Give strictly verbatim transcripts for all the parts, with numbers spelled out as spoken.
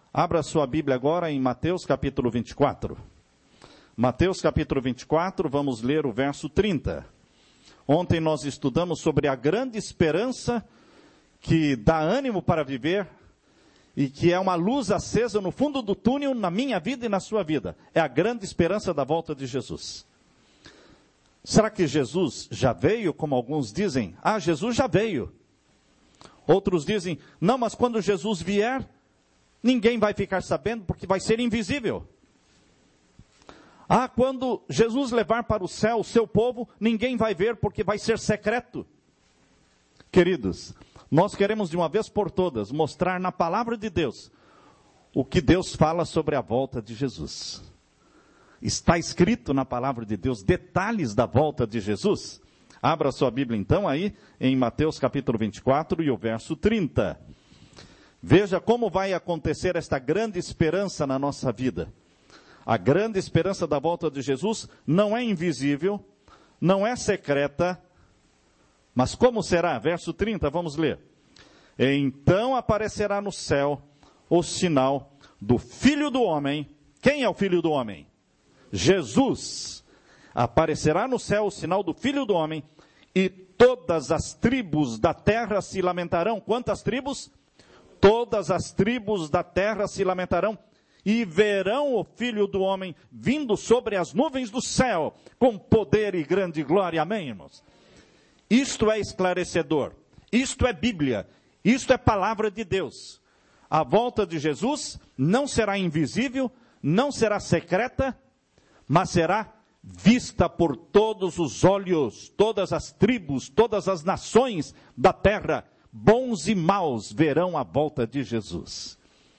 Abra sua Bíblia agora em Mateus capítulo vinte e quatro. Mateus capítulo vinte e quatro, vamos ler o verso trinta. Ontem nós estudamos sobre a grande esperança que dá ânimo para viver e que é uma luz acesa no fundo do túnel na minha vida e na sua vida. É a grande esperança da volta de Jesus. Será que Jesus já veio, como alguns dizem? Ah, Jesus já veio. Outros dizem, não, mas quando Jesus vier, ninguém vai ficar sabendo porque vai ser invisível. Ah, quando Jesus levar para o céu o seu povo, ninguém vai ver porque vai ser secreto. Queridos, nós queremos de uma vez por todas mostrar na palavra de Deus o que Deus fala sobre a volta de Jesus. Está escrito na palavra de Deus detalhes da volta de Jesus. Abra sua Bíblia então aí em Mateus capítulo vinte e quatro e o verso trinta. Veja como vai acontecer esta grande esperança na nossa vida. A grande esperança da volta de Jesus não é invisível, não é secreta, mas como será? Verso trinta, vamos ler. Então aparecerá no céu o sinal do Filho do Homem. Quem é o Filho do Homem? Jesus. Aparecerá no céu o sinal do Filho do Homem, e todas as tribos da terra se lamentarão. Quantas tribos? Todas as tribos da terra se lamentarão, e verão o Filho do Homem vindo sobre as nuvens do céu, com poder e grande glória. Amém, irmãos? Isto é esclarecedor, isto é Bíblia, isto é palavra de Deus. A volta de Jesus não será invisível, não será secreta, mas será vista por todos os olhos, todas as tribos, todas as nações da terra, bons e maus, verão a volta de Jesus.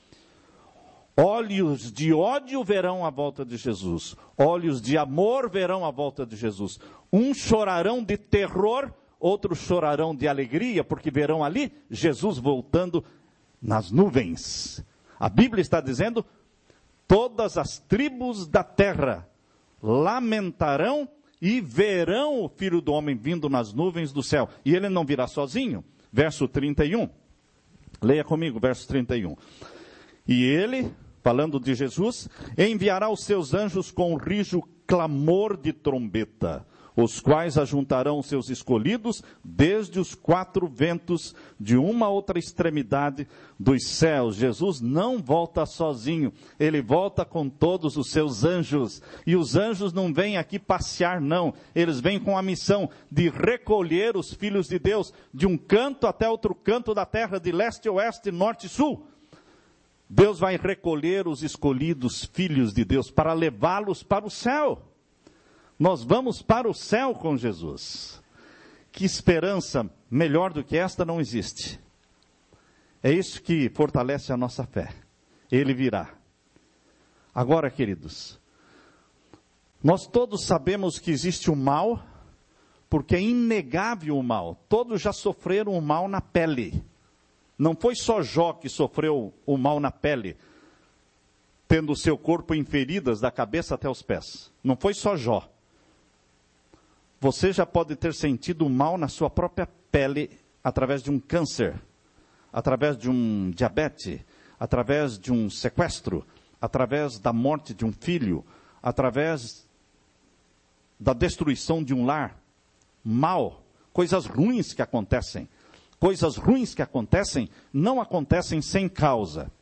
Olhos de ódio verão a volta de Jesus, olhos de amor verão a volta de Jesus. Uns chorarão de terror, outros chorarão de alegria, porque verão ali Jesus voltando nas nuvens. A Bíblia está dizendo, todas as tribos da terra lamentarão e verão o Filho do Homem vindo nas nuvens do céu. E ele não virá sozinho. Verso trinta e um. Leia comigo, verso trinta e um. E ele, falando de Jesus, enviará os seus anjos com um rijo clamor de trombeta, os quais ajuntarão os seus escolhidos desde os quatro ventos de uma outra extremidade dos céus. Jesus não volta sozinho, ele volta com todos os seus anjos. E os anjos não vêm aqui passear, não. Eles vêm com a missão de recolher os filhos de Deus de um canto até outro canto da terra, de leste a oeste, norte e sul. Deus vai recolher os escolhidos filhos de Deus para levá-los para o céu. Nós vamos para o céu com Jesus. Que esperança melhor do que esta não existe. É isso que fortalece a nossa fé. Ele virá. Agora, queridos, nós todos sabemos que existe o mal, porque é inegável o mal. Todos já sofreram o mal na pele. Não foi só Jó que sofreu o mal na pele, tendo o seu corpo em feridas da cabeça até os pés. Não foi só Jó. Você já pode ter sentido o mal na sua própria pele através de um câncer, através de um diabetes, através de um sequestro, através da morte de um filho, através da destruição de um lar. Mal, coisas ruins que acontecem. Coisas ruins que acontecem não acontecem sem causa.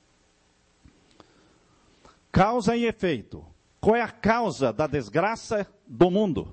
Causa e efeito. Qual é a causa da desgraça do mundo?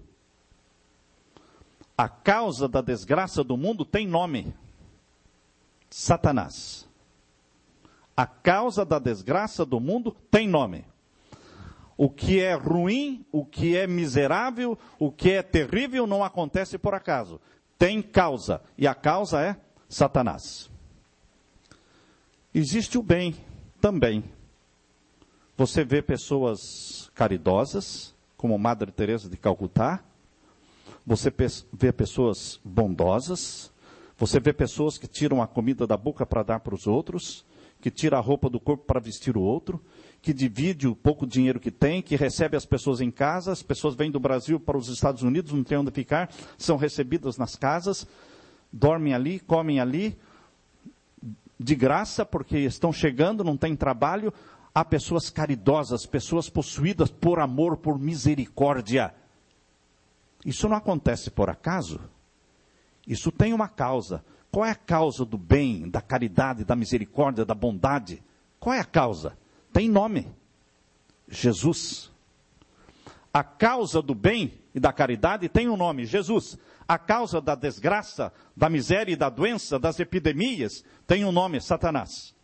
A causa da desgraça do mundo tem nome. Satanás. A causa da desgraça do mundo tem nome. O que é ruim, o que é miserável, o que é terrível não acontece por acaso. Tem causa. E a causa é Satanás. Existe o bem também. Você vê pessoas caridosas, como Madre Teresa de Calcutá. Você vê pessoas bondosas. Você vê pessoas que tiram a comida da boca para dar para os outros, que tira a roupa do corpo para vestir o outro, que divide o pouco dinheiro que tem, que recebe as pessoas em casa. As pessoas vêm do Brasil para os Estados Unidos, não tem onde ficar, são recebidas nas casas, dormem ali, comem ali, de graça, porque estão chegando, não tem trabalho. Há pessoas caridosas, pessoas possuídas por amor, por misericórdia. Isso não acontece por acaso. Isso tem uma causa. Qual é a causa do bem, da caridade, da misericórdia, da bondade? Qual é a causa? Tem nome. Jesus. A causa do bem e da caridade tem um nome, Jesus. A causa da desgraça, da miséria e da doença, das epidemias, tem um nome, Satanás.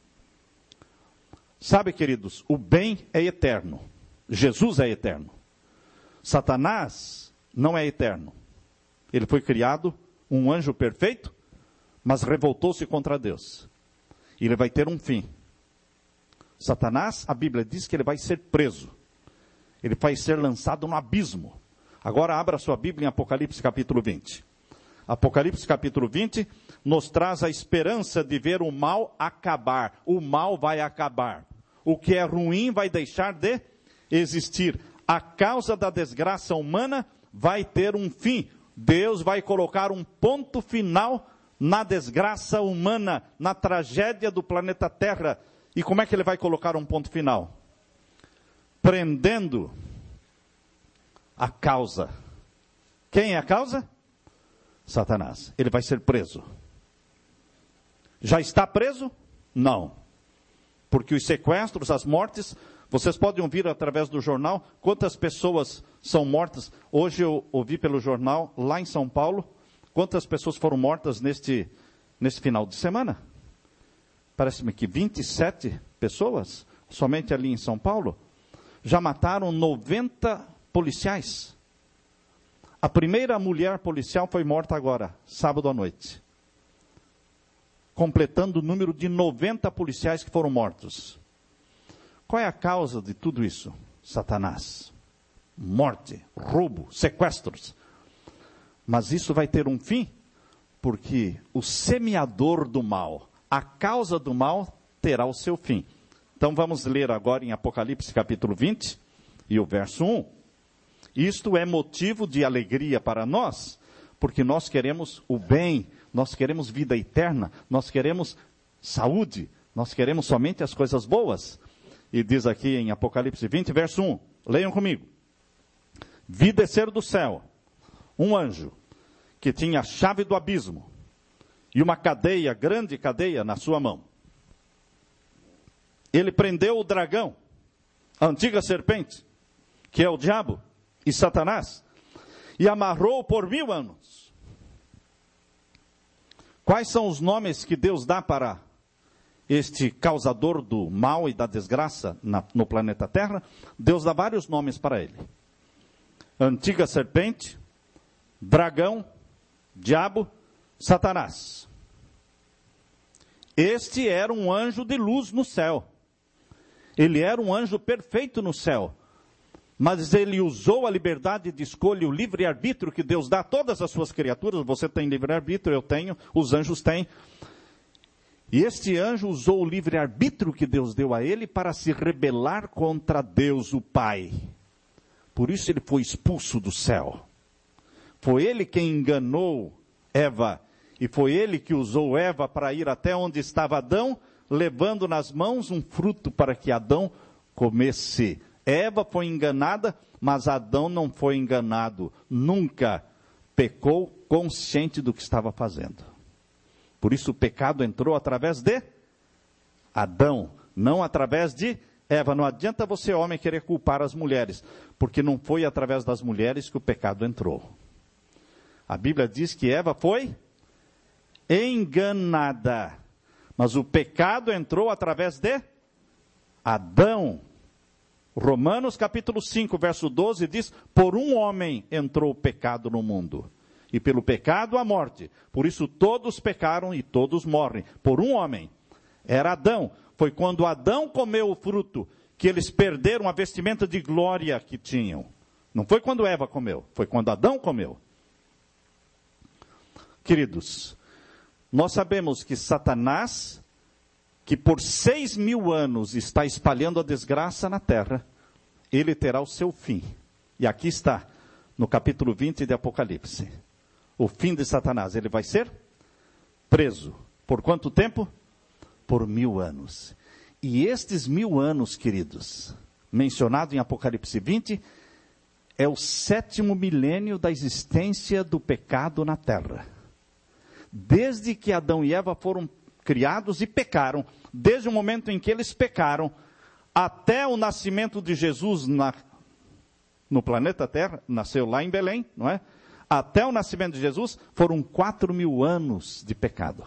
Sabe, queridos, o bem é eterno. Jesus é eterno. Satanás não é eterno. Ele foi criado um anjo perfeito, mas revoltou-se contra Deus. E ele vai ter um fim. Satanás, a Bíblia diz que ele vai ser preso. Ele vai ser lançado no abismo. Agora abra sua Bíblia em Apocalipse capítulo vinte. Apocalipse capítulo vinte nos traz a esperança de ver o mal acabar. O mal vai acabar. O que é ruim vai deixar de existir. A causa da desgraça humana vai ter um fim. Deus vai colocar um ponto final na desgraça humana, na tragédia do planeta Terra. E como é que ele vai colocar um ponto final? Prendendo a causa. Quem é a causa? Satanás. Ele vai ser preso. Já está preso? Não. Porque os sequestros, as mortes, vocês podem ouvir através do jornal quantas pessoas são mortas. Hoje eu ouvi pelo jornal, lá em São Paulo, quantas pessoas foram mortas neste, neste final de semana. Parece-me que vinte e sete pessoas, somente ali em São Paulo, já mataram noventa policiais. A primeira mulher policial foi morta agora, sábado à noite. Completando o número de noventa policiais que foram mortos. Qual é a causa de tudo isso? Satanás. Morte, roubo, sequestros. Mas isso vai ter um fim, porque o semeador do mal, a causa do mal, terá o seu fim. Então vamos ler agora em Apocalipse capítulo vinte, e o verso um. Isto é motivo de alegria para nós, porque nós queremos o bem, nós queremos vida eterna, nós queremos saúde, nós queremos somente as coisas boas. E diz aqui em Apocalipse vinte, verso um, leiam comigo. Vi descer do céu um anjo, que tinha a chave do abismo, e uma cadeia, grande cadeia, na sua mão. Ele prendeu o dragão, a antiga serpente, que é o diabo e Satanás, e amarrou por mil anos. Quais são os nomes que Deus dá para este causador do mal e da desgraça na, no planeta Terra? Deus dá vários nomes para ele. Antiga serpente, dragão, diabo, Satanás. Este era um anjo de luz no céu. Ele era um anjo perfeito no céu. Mas ele usou a liberdade de escolha e o livre-arbítrio que Deus dá a todas as suas criaturas. Você tem livre-arbítrio, eu tenho, os anjos têm. E este anjo usou o livre-arbítrio que Deus deu a ele para se rebelar contra Deus, o Pai. Por isso ele foi expulso do céu. Foi ele quem enganou Eva. E foi ele que usou Eva para ir até onde estava Adão, levando nas mãos um fruto para que Adão comesse. Eva foi enganada, mas Adão não foi enganado. Nunca pecou consciente do que estava fazendo. Por isso o pecado entrou através de Adão, não através de Eva. Não adianta você, homem, querer culpar as mulheres, porque não foi através das mulheres que o pecado entrou. A Bíblia diz que Eva foi enganada, mas o pecado entrou através de Adão. Romanos capítulo cinco, verso doze diz, por um homem entrou o pecado no mundo, e pelo pecado a morte. Por isso todos pecaram e todos morrem. Por um homem. Era Adão. Foi quando Adão comeu o fruto que eles perderam a vestimenta de glória que tinham. Não foi quando Eva comeu, foi quando Adão comeu. Queridos, nós sabemos que Satanás, que por seis mil anos está espalhando a desgraça na terra, ele terá o seu fim. E aqui está, no capítulo vinte de Apocalipse. O fim de Satanás, ele vai ser preso. Por quanto tempo? por mil anos. E estes mil anos, queridos, mencionado em Apocalipse vinte, é o sétimo milênio da existência do pecado na terra. Desde que Adão e Eva foram criados e pecaram, desde o momento em que eles pecaram, até o nascimento de Jesus na, no planeta Terra, nasceu lá em Belém, não é? Até o nascimento de Jesus, foram quatro mil anos de pecado.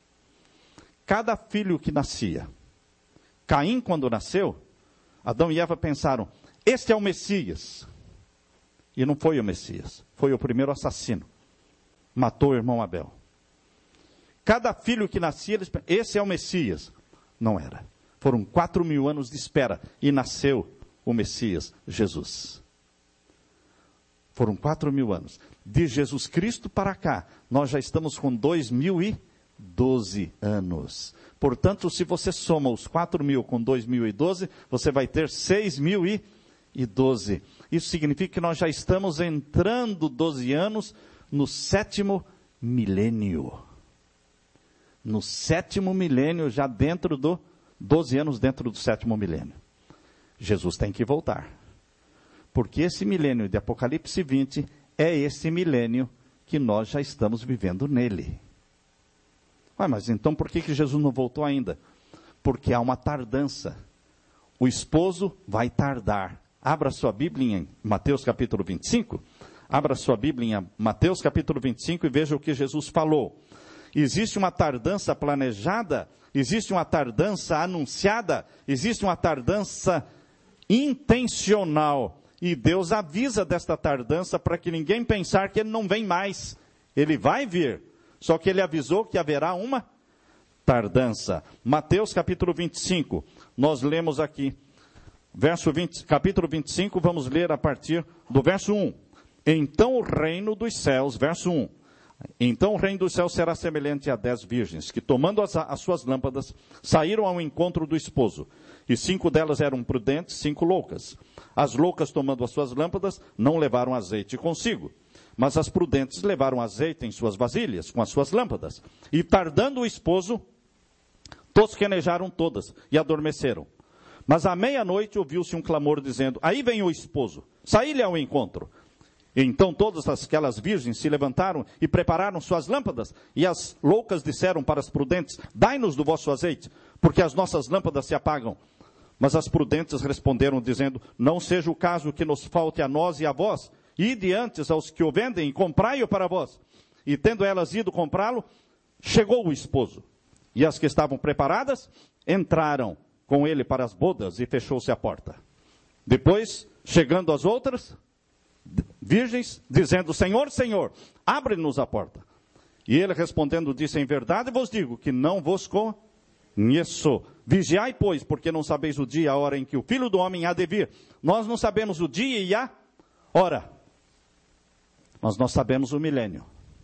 Cada filho que nascia, Caim quando nasceu, Adão e Eva pensaram, este é o Messias. E não foi o Messias, foi o primeiro assassino. Matou o irmão Abel. Cada filho que nascia, eles pensaram, esse é o Messias. Não era. Foram quatro mil anos de espera e nasceu o Messias, Jesus. Foram quatro mil anos. De Jesus Cristo para cá, nós já estamos com dois mil e doze anos. Portanto, se você soma os quatro mil com dois mil e doze, você vai ter seis mil e doze. Isso significa que nós já estamos entrando doze anos no sétimo milênio. No sétimo milênio, já dentro do, doze anos dentro do sétimo milênio. Jesus tem que voltar. Porque esse milênio de Apocalipse vinte é esse milênio que nós já estamos vivendo nele. Ué, mas então por que, que Jesus não voltou ainda? Porque há uma tardança. O esposo vai tardar. Abra sua Bíblia em Mateus capítulo vinte e cinco. Abra sua Bíblia em Mateus capítulo vinte e cinco e veja o que Jesus falou. Existe uma tardança planejada, existe uma tardança anunciada, existe uma tardança intencional. E Deus avisa desta tardança para que ninguém pensar que ele não vem mais. Ele vai vir. Só que ele avisou que haverá uma tardança. Mateus capítulo vinte e cinco. Nós lemos aqui. Verso vinte, capítulo vinte e cinco, vamos ler a partir do verso um. Então o reino dos céus, verso um. Então o reino dos céus será semelhante a dez virgens, que tomando as, as suas lâmpadas, saíram ao encontro do esposo. E cinco delas eram prudentes, cinco loucas. As loucas, tomando as suas lâmpadas, não levaram azeite consigo. Mas as prudentes levaram azeite em suas vasilhas, com as suas lâmpadas. E tardando o esposo, tosquenejaram todas e adormeceram. Mas à meia-noite ouviu-se um clamor dizendo, aí vem o esposo, saí-lhe ao encontro. E então todas aquelas virgens se levantaram e prepararam suas lâmpadas. E as loucas disseram para as prudentes, dai-nos do vosso azeite, porque as nossas lâmpadas se apagam. Mas as prudentes responderam dizendo, não seja o caso que nos falte a nós e a vós, ide antes aos que o vendem e comprai-o para vós. E tendo elas ido comprá-lo, chegou o esposo. E as que estavam preparadas entraram com ele para as bodas e fechou-se a porta. Depois, chegando as outras virgens, dizendo, Senhor, Senhor, abre-nos a porta. E ele respondendo disse, em verdade vos digo que não vos conheço. Vigiai, pois, porque não sabeis o dia e a hora em que o Filho do Homem há de vir. Nós não sabemos o dia e a hora, mas nós sabemos o milênio.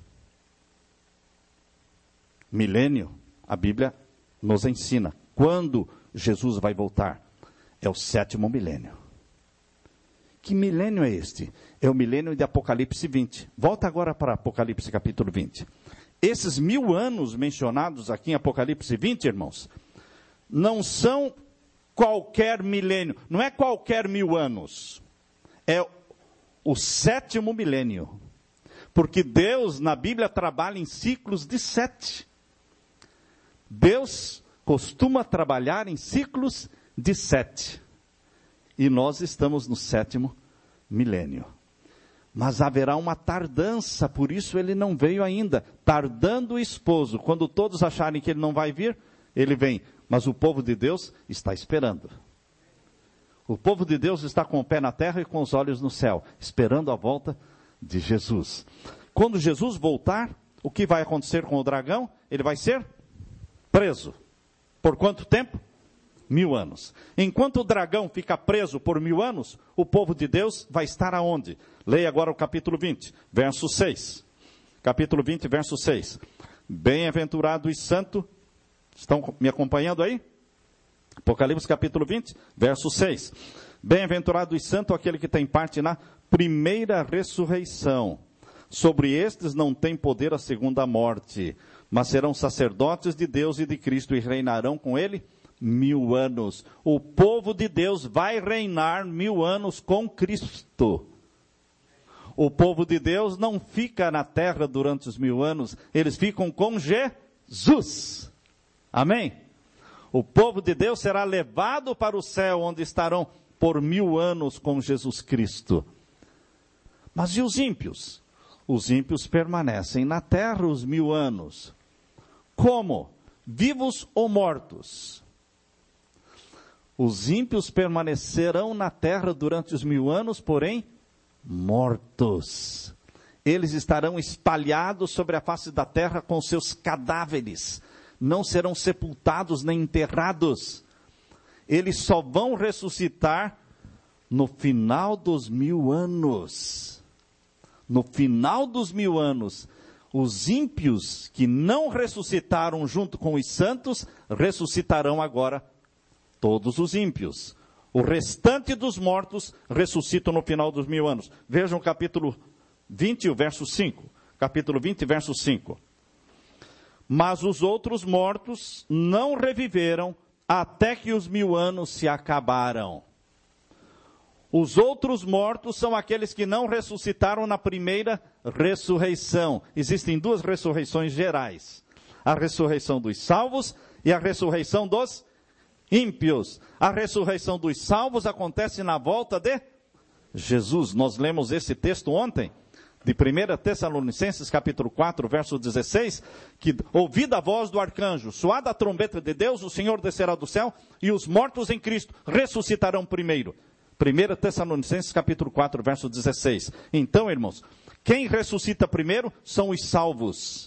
Milênio, a Bíblia nos ensina. Quando Jesus vai voltar? É o sétimo milênio. Que milênio é este? É o milênio de Apocalipse vinte. Volta agora para Apocalipse capítulo vinte. Esses mil anos mencionados aqui em Apocalipse vinte, irmãos, não são qualquer milênio. Não é qualquer mil anos. É o sétimo milênio. Porque Deus, na Bíblia, trabalha em ciclos de sete. Deus costuma trabalhar em ciclos de sete. E nós estamos no sétimo milênio. Mas haverá uma tardança, por isso ele não veio ainda. Tardando o esposo, quando todos acharem que ele não vai vir, ele vem. Mas o povo de Deus está esperando. O povo de Deus está com o pé na terra e com os olhos no céu, esperando a volta de Jesus. Quando Jesus voltar, o que vai acontecer com o dragão? Ele vai ser preso. Por quanto tempo? Mil anos. Enquanto o dragão fica preso por mil anos, o povo de Deus vai estar aonde? Leia agora o capítulo vinte, verso seis. Capítulo vinte, verso seis. Bem-aventurado e santo. Estão me acompanhando aí? Apocalipse capítulo vinte, verso seis. Bem-aventurado e santo aquele que tem parte na primeira ressurreição. Sobre estes não tem poder a segunda morte, mas serão sacerdotes de Deus e de Cristo e reinarão com ele mil anos. O povo de Deus vai reinar mil anos com Cristo. O povo de Deus não fica na terra durante os mil anos, eles ficam com Jesus. Amém? O povo de Deus será levado para o céu, onde estarão por mil anos com Jesus Cristo. Mas e os ímpios? Os ímpios permanecem na terra os mil anos. Como? Vivos ou mortos? Os ímpios permanecerão na terra durante os mil anos, porém, mortos. Eles estarão espalhados sobre a face da terra com seus cadáveres. Não serão sepultados nem enterrados. Eles só vão ressuscitar no final dos mil anos. No final dos mil anos, os ímpios que não ressuscitaram junto com os santos, ressuscitarão agora todos os ímpios. O restante dos mortos ressuscitam no final dos mil anos. Vejam o capítulo vinte, o verso cinco. Capítulo vinte, verso cinco. Mas os outros mortos não reviveram até que os mil anos se acabaram. Os outros mortos são aqueles que não ressuscitaram na primeira ressurreição. Existem duas ressurreições gerais. A ressurreição dos salvos e a ressurreição dos ímpios. A ressurreição dos salvos acontece na volta de Jesus. Nós lemos esse texto ontem, de primeira Tessalonicenses, capítulo quatro, verso dezesseis, que ouvida a voz do arcanjo, soada a trombeta de Deus, o Senhor descerá do céu, e os mortos em Cristo ressuscitarão primeiro. primeira Tessalonicenses, capítulo quatro, verso dezesseis. Então, irmãos, quem ressuscita primeiro são os salvos.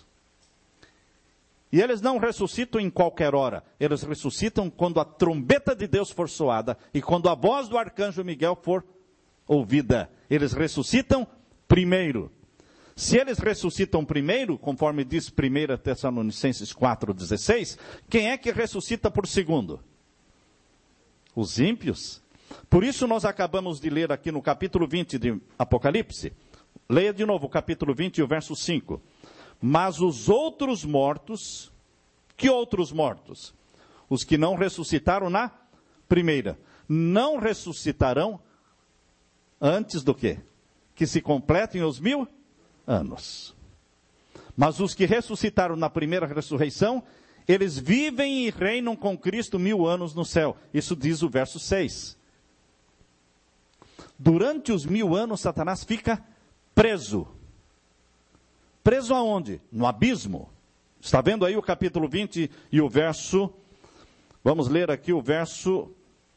E eles não ressuscitam em qualquer hora. Eles ressuscitam quando a trombeta de Deus for soada e quando a voz do arcanjo Miguel for ouvida. Eles ressuscitam primeiro. Se eles ressuscitam primeiro, conforme diz primeira Tessalonicenses quatro, dezesseis, quem é que ressuscita por segundo? Os ímpios. Por isso nós acabamos de ler aqui no capítulo vinte de Apocalipse. Leia de novo o capítulo vinte e o verso cinco. Mas os outros mortos, que outros mortos? Os que não ressuscitaram na primeira, não ressuscitarão antes do quê? Que se completem os mil anos. Mas os que ressuscitaram na primeira ressurreição, eles vivem e reinam com Cristo mil anos no céu. Isso diz o verso seis. Durante os mil anos, Satanás fica preso. Preso aonde? No abismo. Está vendo aí o capítulo vinte e o verso, vamos ler aqui o verso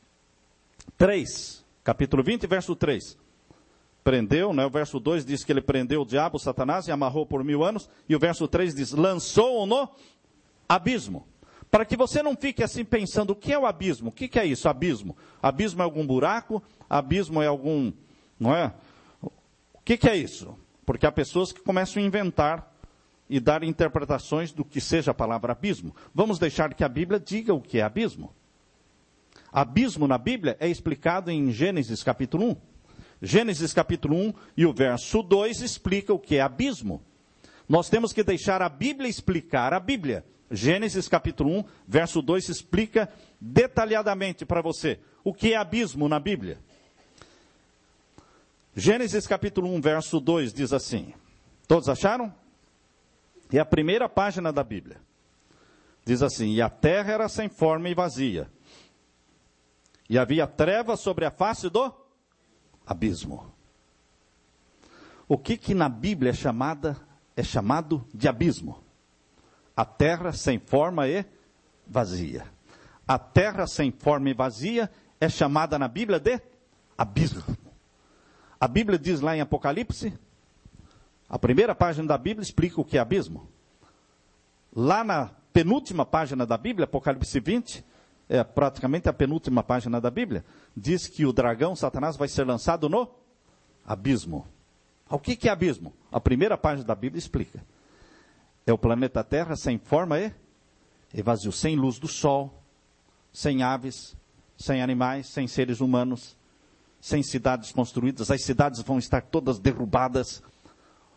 três. Capítulo vinte, verso três. Prendeu, né? O verso dois diz que ele prendeu o diabo, Satanás, e amarrou por mil anos. E o verso três diz, lançou-o no abismo. Para que você não fique assim pensando, o que é o abismo? O que, que é isso, abismo? Abismo é algum buraco? Abismo é algum, não é? O que, que é isso? Porque há pessoas que começam a inventar e dar interpretações do que seja a palavra abismo. Vamos deixar que a Bíblia diga o que é abismo. Abismo na Bíblia é explicado em Gênesis capítulo um. Gênesis capítulo um e o verso dois explica o que é abismo. Nós temos que deixar a Bíblia explicar a Bíblia. Gênesis capítulo um, verso dois explica detalhadamente para você o que é abismo na Bíblia. Gênesis capítulo um, verso dois diz assim. Todos acharam? É a primeira página da Bíblia. Diz assim, e a terra era sem forma e vazia. E havia trevas sobre a face do abismo. O que que na Bíblia é, chamada, é chamado de abismo? A terra sem forma e vazia. A terra sem forma e vazia é chamada na Bíblia de abismo. A Bíblia diz lá em Apocalipse, a primeira página da Bíblia explica o que é abismo. Lá na penúltima página da Bíblia, Apocalipse vinte, é praticamente a penúltima página da Bíblia, diz que o dragão, Satanás, vai ser lançado no abismo. O que que é abismo? A primeira página da Bíblia explica. É o planeta Terra sem forma e, e vazio, sem luz do sol, sem aves, sem animais, sem seres humanos, sem cidades construídas. As cidades vão estar todas derrubadas.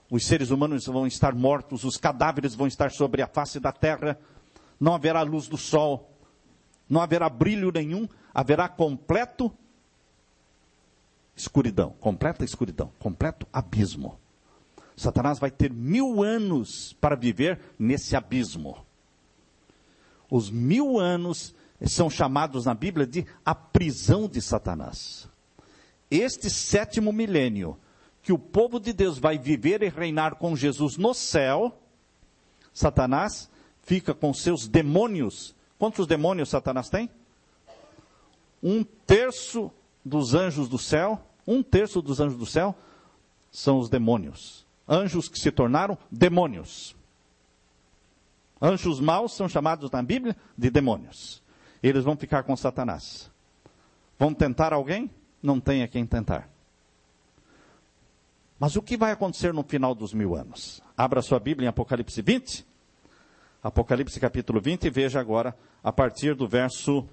os seres humanos vão estar mortos, os cadáveres vão estar sobre a face da terra, não haverá luz do sol, não haverá brilho nenhum, haverá completo escuridão, completa escuridão, completo abismo. Satanás vai ter mil anos para viver nesse abismo. Os mil anos são chamados na Bíblia de a prisão de Satanás. Este sétimo milênio, que o povo de Deus vai viver e reinar com Jesus no céu, Satanás fica com seus demônios. Quantos demônios Satanás tem? Um terço dos anjos do céu, um terço dos anjos do céu são os demônios. Anjos que se tornaram demônios. Anjos maus são chamados na Bíblia de demônios. Eles vão ficar com Satanás. Vão tentar alguém? Não tem a quem tentar. Mas o que vai acontecer no final dos mil anos? Abra sua Bíblia em Apocalipse vinte. Apocalipse capítulo vinte, e veja agora a partir do verso...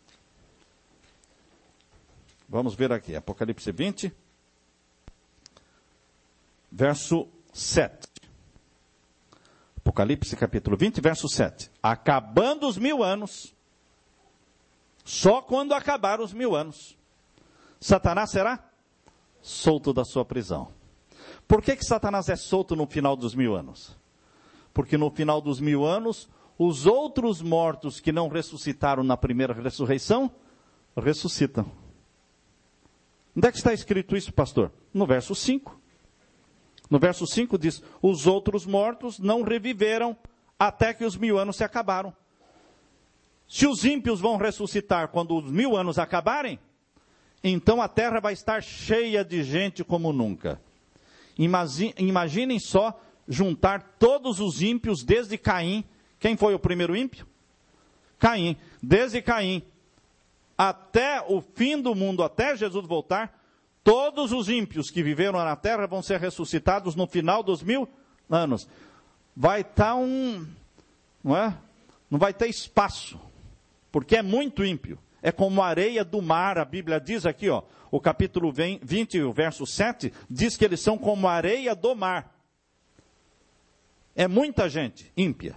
Vamos ver aqui, Apocalipse vinte, verso sete. Apocalipse capítulo vinte, verso sete. Acabando os mil anos, só quando acabar os mil anos, Satanás será solto da sua prisão. Por que que Satanás é solto no final dos mil anos? Porque no final dos mil anos, os outros mortos que não ressuscitaram na primeira ressurreição, ressuscitam. Onde é que está escrito isso, pastor? No verso cinco. No verso cinco diz, os outros mortos não reviveram até que os mil anos se acabaram. Se os ímpios vão ressuscitar quando os mil anos acabarem, então a terra vai estar cheia de gente como nunca. Imaginem só juntar todos os ímpios desde Caim. Quem foi o primeiro ímpio? Caim. Desde Caim até o fim do mundo, até Jesus voltar, todos os ímpios que viveram na terra vão ser ressuscitados no final dos mil anos. Vai estar um... não é? Não vai ter espaço, porque é muito ímpio. É como a areia do mar, a Bíblia diz aqui, ó, o capítulo vinte, o verso sete, diz que eles são como a areia do mar. É muita gente ímpia.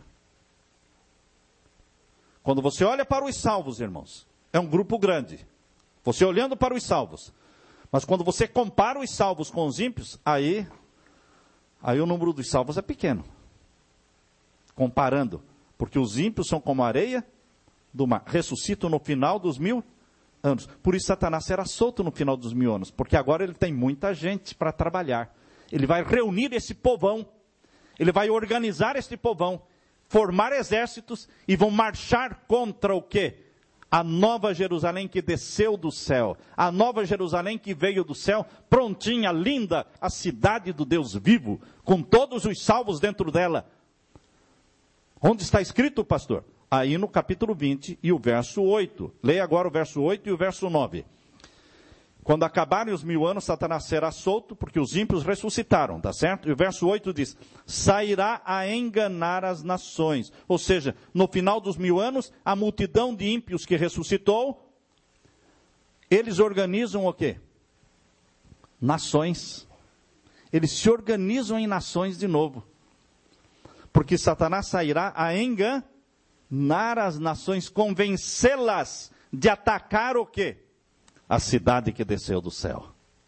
Quando você olha para os salvos, irmãos, é um grupo grande. Você olhando para os salvos. Mas quando você compara os salvos com os ímpios, aí, aí o número dos salvos é pequeno. Comparando. Porque os ímpios são como a areia do mar. Ressuscitam no final dos mil anos. Por isso Satanás será solto no final dos mil anos. Porque agora ele tem muita gente para trabalhar. Ele vai reunir esse povão. Ele vai organizar esse povão. Formar exércitos e vão marchar contra o quê? A nova Jerusalém que desceu do céu. A nova Jerusalém que veio do céu, prontinha, linda, a cidade do Deus vivo, com todos os salvos dentro dela. Onde está escrito, pastor? Aí no capítulo vinte e o verso oito. Leia agora o verso oito e o verso nove. Quando acabarem os mil anos, Satanás será solto, porque os ímpios ressuscitaram, tá certo? E o verso oito diz, sairá a enganar as nações. Ou seja, no final dos mil anos, a multidão de ímpios que ressuscitou, eles organizam o quê? Nações. Eles se organizam em nações de novo. Porque Satanás sairá a enganar as nações, convencê-las de atacar o quê? A cidade que desceu do céu.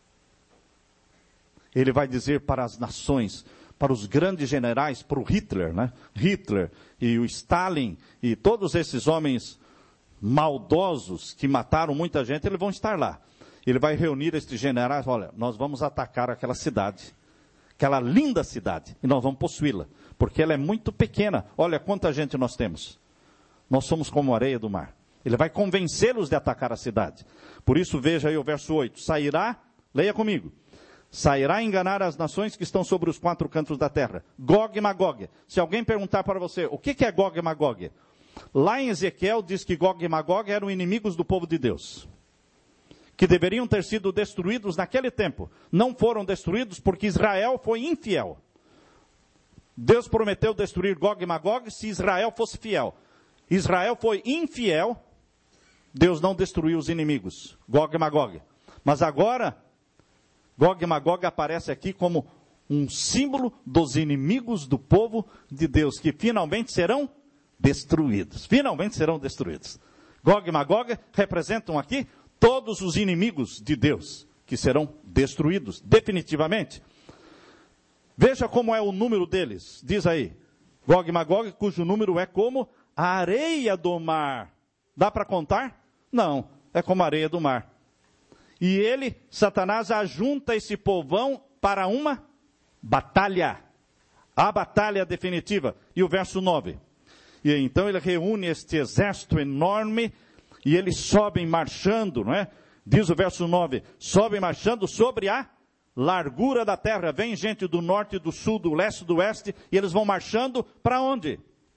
Ele vai dizer para as nações, para os grandes generais, para o Hitler, né? Hitler e o Stalin e todos esses homens maldosos que mataram muita gente, eles vão estar lá. Ele vai reunir estes generais, olha, nós vamos atacar aquela cidade, aquela linda cidade, e nós vamos possuí-la, porque ela é muito pequena. Olha quanta gente nós temos. Nós somos como a areia do mar. Ele vai convencê-los de atacar a cidade. Por isso, veja aí o verso oito. Sairá, leia comigo. Sairá a enganar as nações que estão sobre os quatro cantos da terra. Gog e Magog. Se alguém perguntar para você, o que é Gog e Magog? Lá em Ezequiel diz que Gog e Magog eram inimigos do povo de Deus. Que deveriam ter sido destruídos naquele tempo. Não foram destruídos porque Israel foi infiel. Deus prometeu destruir Gog e Magog se Israel fosse fiel. Israel foi infiel. Deus não destruiu os inimigos, Gog e Magog. Mas agora, Gog e Magog aparece aqui como um símbolo dos inimigos do povo de Deus, que finalmente serão destruídos. Finalmente serão destruídos. Gog e Magog representam aqui todos os inimigos de Deus, que serão destruídos definitivamente. Veja como é o número deles. Diz aí, Gog e Magog, cujo número é como a areia do mar. Dá para contar? Não, é como a areia do mar. E ele, Satanás, ajunta esse povão para uma batalha. A batalha definitiva. E o verso nove. E então ele reúne este exército enorme e eles sobem marchando, não é? Diz o verso nove, sobem marchando sobre a largura da terra. Vem gente do norte, do sul, do leste, do oeste, e eles vão marchando para onde?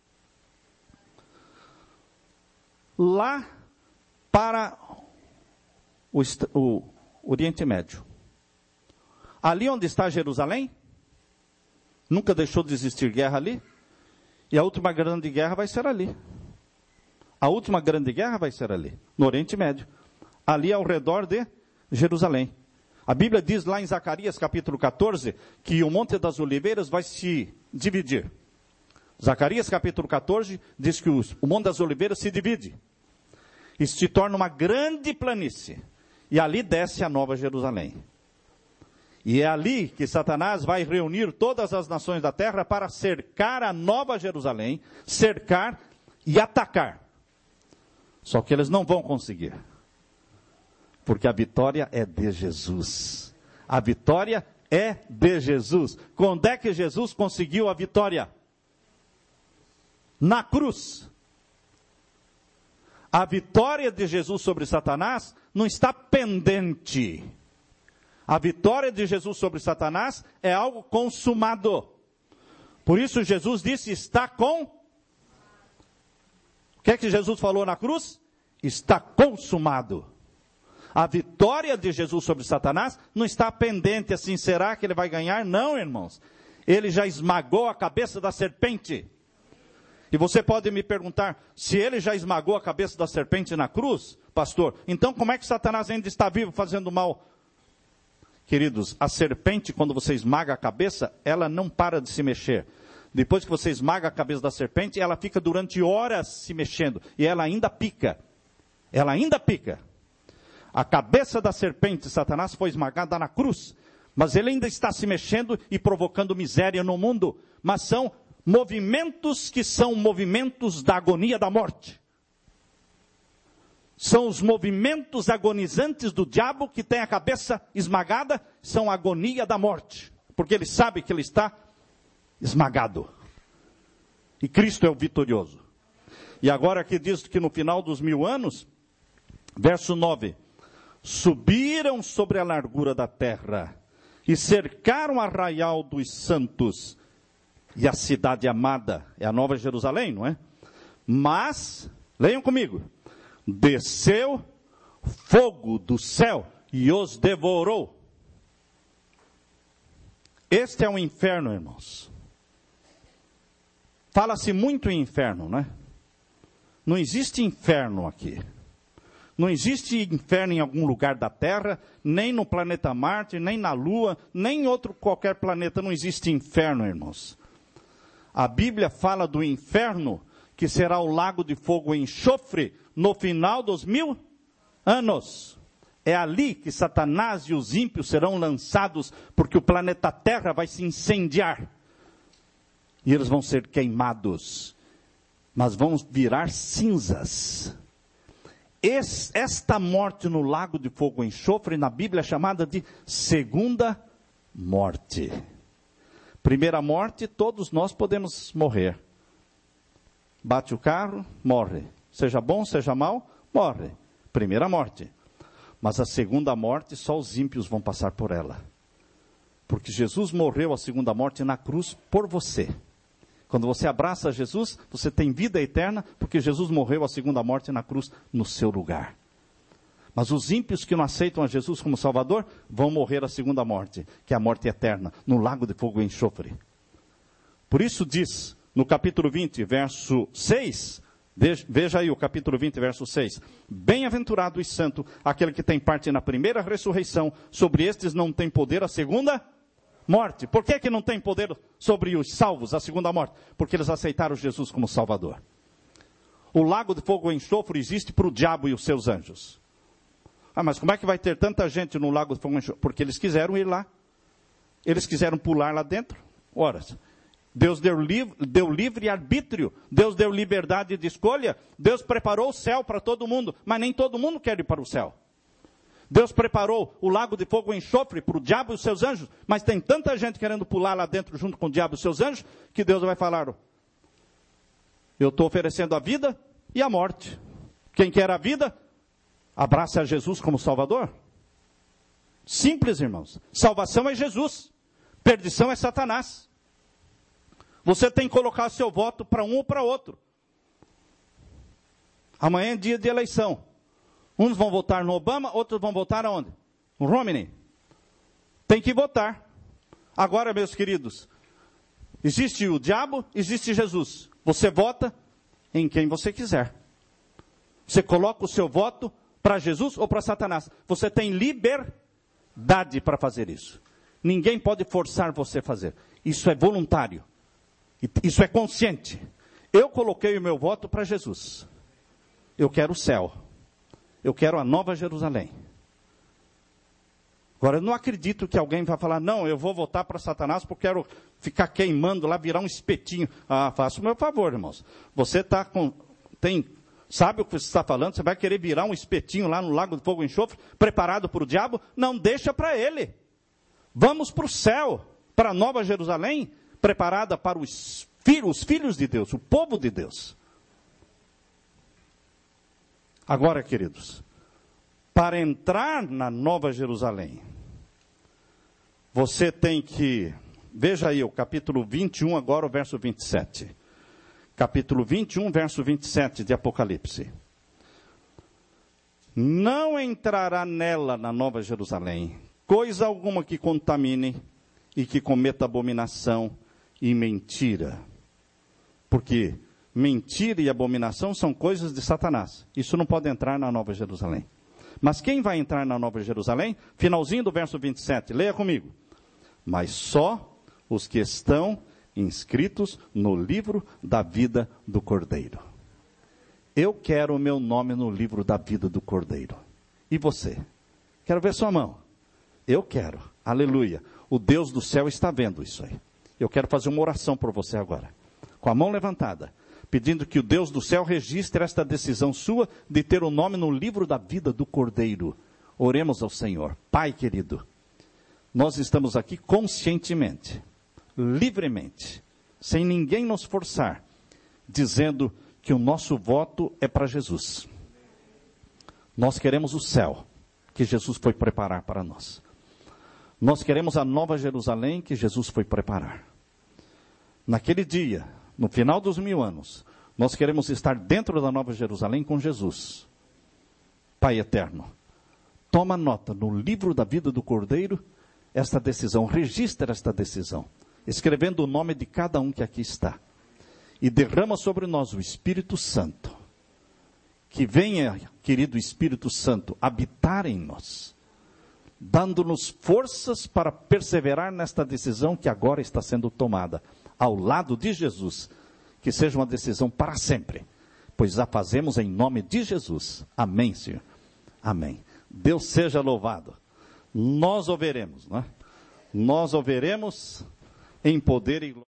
Lá para o, o Oriente Médio. Ali onde está Jerusalém, nunca deixou de existir guerra ali, e a última grande guerra vai ser ali. A última grande guerra vai ser ali, no Oriente Médio. Ali ao redor de Jerusalém. A Bíblia diz lá em Zacarias capítulo catorze, que o Monte das Oliveiras vai se dividir. Zacarias capítulo catorze diz que os, o Monte das Oliveiras se divide. E se torna uma grande planície. E ali desce a Nova Jerusalém. E é ali que Satanás vai reunir todas as nações da terra para cercar a Nova Jerusalém, cercar e atacar. Só que eles não vão conseguir. Porque a vitória é de Jesus. A vitória é de Jesus. Quando é que Jesus conseguiu a vitória? Na cruz. A vitória de Jesus sobre Satanás não está pendente. A vitória de Jesus sobre Satanás é algo consumado. Por isso Jesus disse, está com... O que é que Jesus falou na cruz? Está consumado. A vitória de Jesus sobre Satanás não está pendente assim, será que ele vai ganhar? Não, irmãos. Ele já esmagou a cabeça da serpente. E você pode me perguntar, se ele já esmagou a cabeça da serpente na cruz, pastor, então como é que Satanás ainda está vivo fazendo mal? Queridos, a serpente, quando você esmaga a cabeça, ela não para de se mexer. Depois que você esmaga a cabeça da serpente, ela fica durante horas se mexendo. E ela ainda pica. Ela ainda pica. A cabeça da serpente, Satanás, foi esmagada na cruz. Mas ele ainda está se mexendo e provocando miséria no mundo. Mas são movimentos que são movimentos da agonia da morte. São os movimentos agonizantes do diabo que tem a cabeça esmagada, são a agonia da morte. Porque ele sabe que ele está esmagado. E Cristo é o vitorioso. E agora aqui diz que no final dos mil anos, verso nove, subiram sobre a largura da terra e cercaram o arraial dos santos e a cidade amada, é a Nova Jerusalém, não é? Mas, leiam comigo, desceu fogo do céu e os devorou. Este é um inferno, irmãos. Fala-se muito em inferno, não é? Não existe inferno aqui. Não existe inferno em algum lugar da Terra, nem no planeta Marte, nem na Lua, nem em outro qualquer planeta. Não existe inferno, irmãos. A Bíblia fala do inferno, que será o lago de fogo e enxofre, no final dos mil anos. É ali que Satanás e os ímpios serão lançados, porque o planeta Terra vai se incendiar. E eles vão ser queimados, mas vão virar cinzas. Esta morte no lago de fogo e enxofre, na Bíblia é chamada de segunda morte. Primeira morte, todos nós podemos morrer. Bate o carro, morre. Seja bom, seja mal, morre. Primeira morte. Mas a segunda morte, só os ímpios vão passar por ela. Porque Jesus morreu a segunda morte na cruz por você. Quando você abraça Jesus, você tem vida eterna, porque Jesus morreu a segunda morte na cruz no seu lugar. Mas os ímpios que não aceitam a Jesus como Salvador, vão morrer a segunda morte, que é a morte eterna, no lago de fogo e enxofre. Por isso diz, no capítulo vinte, verso seis, veja aí o capítulo vinte, verso seis. Bem-aventurado e santo, aquele que tem parte na primeira ressurreição, sobre estes não tem poder a segunda morte. Por que que não tem poder sobre os salvos, a segunda morte? Porque eles aceitaram Jesus como Salvador. O lago de fogo e enxofre existe para o diabo e os seus anjos. Ah, mas como é que vai ter tanta gente no lago de fogo e enxofre? Porque eles quiseram ir lá. Eles quiseram pular lá dentro. Ora, Deus deu livre, deu livre arbítrio. Deus deu liberdade de escolha. Deus preparou o céu para todo mundo. Mas nem todo mundo quer ir para o céu. Deus preparou o lago de fogo e enxofre para o diabo e os seus anjos. Mas tem tanta gente querendo pular lá dentro junto com o diabo e os seus anjos, que Deus vai falar: eu estou oferecendo a vida e a morte. Quem quer a vida, abraça a Jesus como Salvador. Simples, irmãos. Salvação é Jesus. Perdição é Satanás. Você tem que colocar seu voto para um ou para outro. Amanhã é dia de eleição. Uns vão votar no Obama, outros vão votar aonde? No Romney. Tem que votar. Agora, meus queridos, existe o diabo, existe Jesus. Você vota em quem você quiser. Você coloca o seu voto para Jesus ou para Satanás. Você tem liberdade para fazer isso. Ninguém pode forçar você a fazer. Isso é voluntário. Isso é consciente. Eu coloquei o meu voto para Jesus. Eu quero o céu. Eu quero a Nova Jerusalém. Agora, eu não acredito que alguém vai falar: não, eu vou votar para Satanás porque quero ficar queimando lá, virar um espetinho. Ah, faça o meu favor, irmãos. Você tá com, tem, sabe o que você está falando? Você vai querer virar um espetinho lá no lago de fogo e enxofre, preparado para o diabo? Não, deixa para ele. Vamos para o céu, para a Nova Jerusalém, preparada para os filhos, os filhos de Deus, o povo de Deus. Agora, queridos, para entrar na Nova Jerusalém, você tem que, veja aí o capítulo vinte e um, agora o verso vinte e sete. Capítulo vinte e um, verso vinte e sete de Apocalipse. Não entrará nela, na Nova Jerusalém, coisa alguma que contamine e que cometa abominação e mentira. Porque mentira e abominação são coisas de Satanás. Isso não pode entrar na Nova Jerusalém. Mas quem vai entrar na Nova Jerusalém? Finalzinho do verso vinte e sete, leia comigo. Mas só os que estão inscritos no livro da vida do Cordeiro. Eu quero o meu nome no livro da vida do Cordeiro. E você? Quero ver sua mão. Eu quero. Aleluia. O Deus do céu está vendo isso aí. Eu quero fazer uma oração por você agora. Com a mão levantada. Pedindo que o Deus do céu registre esta decisão sua de ter o nome no livro da vida do Cordeiro. Oremos ao Senhor. Pai querido, nós estamos aqui conscientemente, livremente, sem ninguém nos forçar, dizendo que o nosso voto é para Jesus. Nós queremos o céu que Jesus foi preparar para nós. Nós queremos a Nova Jerusalém que Jesus foi preparar. Naquele dia, no final dos mil anos, nós queremos estar dentro da Nova Jerusalém com Jesus. Pai eterno, toma nota no livro da vida do Cordeiro, esta decisão, registra esta decisão, escrevendo o nome de cada um que aqui está. E derrama sobre nós o Espírito Santo. Que venha, querido Espírito Santo, habitar em nós, dando-nos forças para perseverar nesta decisão que agora está sendo tomada, ao lado de Jesus, que seja uma decisão para sempre, pois a fazemos em nome de Jesus. Amém, Senhor. Amém. Deus seja louvado. Nós o veremos, não é? Nós o veremos em poder e glória.